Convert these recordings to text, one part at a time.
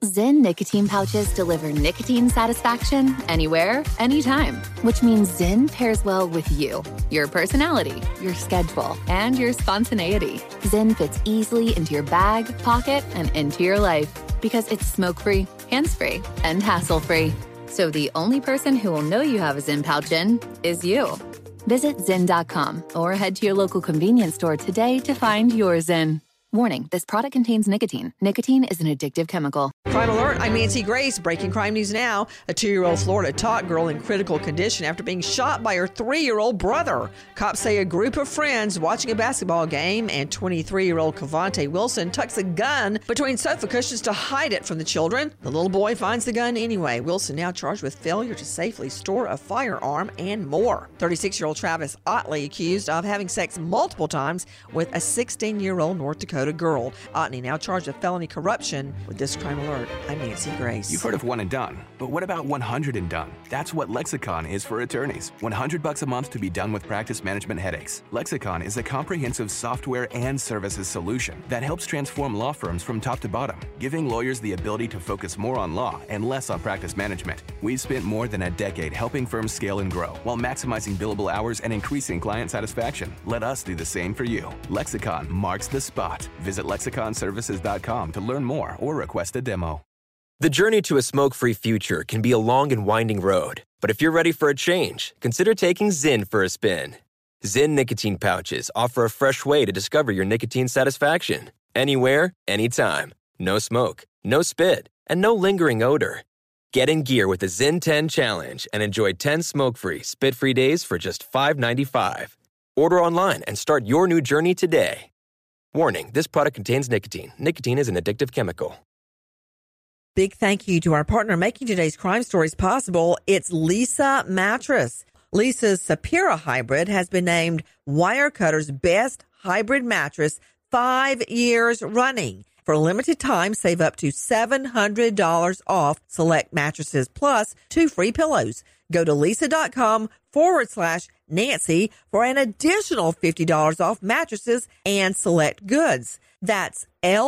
Zyn nicotine pouches deliver nicotine satisfaction anywhere, anytime, which means Zyn pairs well with you, your personality, your schedule, and your spontaneity. Zyn fits easily into your bag, pocket, and into your life because it's smoke-free, hands-free, and hassle-free. So the only person who will know you have a Zyn pouch in is you. Visit Zyn.com or head to your local convenience store today to find your Zyn. Warning, this product contains nicotine. Nicotine is an addictive chemical. Crime Alert, I'm Nancy Grace. Breaking crime news now. A 2-year-old Florida tot girl in critical condition after being shot by her 3-year-old brother. Cops say a group of friends watching a basketball game and 23-year-old Cavante Wilson tucks a gun between sofa cushions to hide it from the children. The little boy finds the gun anyway. Wilson now charged with failure to safely store a firearm and more. 36-year-old Travis Otley accused of having sex multiple times with a 16-year-old North Dakota girl. Otney now charged with felony corruption. With this Crime Alert, I'm Nancy Grace. You've heard of one and done, but what about 100 and done? That's what Lexicon is for attorneys. $100 a month to be done with practice management headaches. Lexicon is a comprehensive software and services solution that helps transform law firms from top to bottom, giving lawyers the ability to focus more on law and less on practice management. We've spent more than a decade helping firms scale and grow while maximizing billable hours and increasing client satisfaction. Let us do the same for you. Lexicon marks the spot. Visit lexiconservices.com to learn more or request a demo. The journey to a smoke-free future can be a long and winding road. But if you're ready for a change, consider taking Zyn for a spin. Zyn nicotine pouches offer a fresh way to discover your nicotine satisfaction. Anywhere, anytime. No smoke, no spit, and no lingering odor. Get in gear with the Zyn 10 Challenge and enjoy 10 smoke-free, spit-free days for just $5.95. Order online and start your new journey today. Warning, this product contains nicotine. Nicotine is an addictive chemical. Big thank you to our partner making today's crime stories possible. It's Leesa Mattress. Leesa's Sapira Hybrid has been named Wirecutter's best hybrid mattress 5 years running. For a limited time, save up to $700 off select mattresses plus 2 free pillows. Go to Leesa.com/Nancy for an additional $50 off mattresses and select goods. That's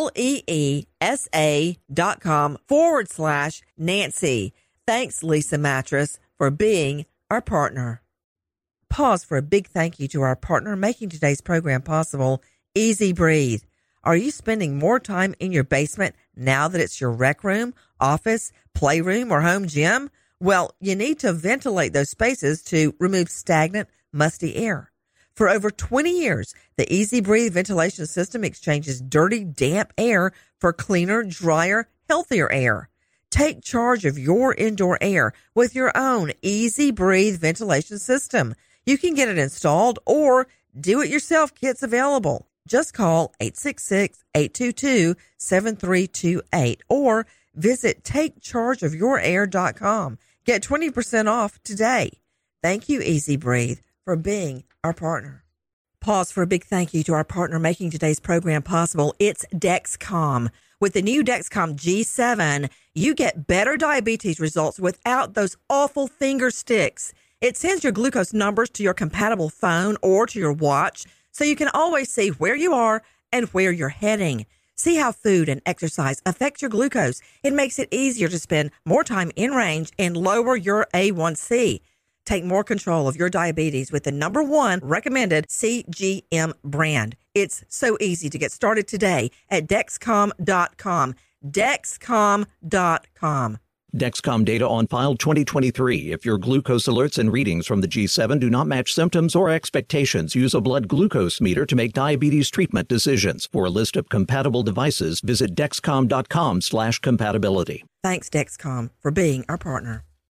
LEESA.com/Nancy. Thanks, Leesa Mattress, for being our partner. Pause for a big thank you to our partner making today's program possible, Easy Breathe. Are you spending more time in your basement now that it's your rec room, office, playroom, or home gym? Well, you need to ventilate those spaces to remove stagnant, musty air. For over 20 years, the Easy Breathe ventilation system exchanges dirty, damp air for cleaner, drier, healthier air. Take charge of your indoor air with your own Easy Breathe ventilation system. You can get it installed or do-it-yourself kits available. Just call 866-822-7328 or visit TakeChargeOfYourAir.com. Get 20% off today. Thank you, Easy Breathe, for being our partner. Pause for a big thank you to our partner making today's program possible. It's Dexcom. With the new Dexcom G7, you get better diabetes results without those awful finger sticks. It sends your glucose numbers to your compatible phone or to your watch, so you can always see where you are and where you're heading. See how food and exercise affect your glucose. It makes it easier to spend more time in range and lower your A1C. Take more control of your diabetes with the #1 recommended CGM brand. It's so easy to get started today at Dexcom.com. Dexcom.com. Dexcom data on file 2023. If your glucose alerts and readings from the G7 do not match symptoms or expectations, use a blood glucose meter to make diabetes treatment decisions. For a list of compatible devices, visit Dexcom.com/compatibility. Thanks, Dexcom, for being our partner.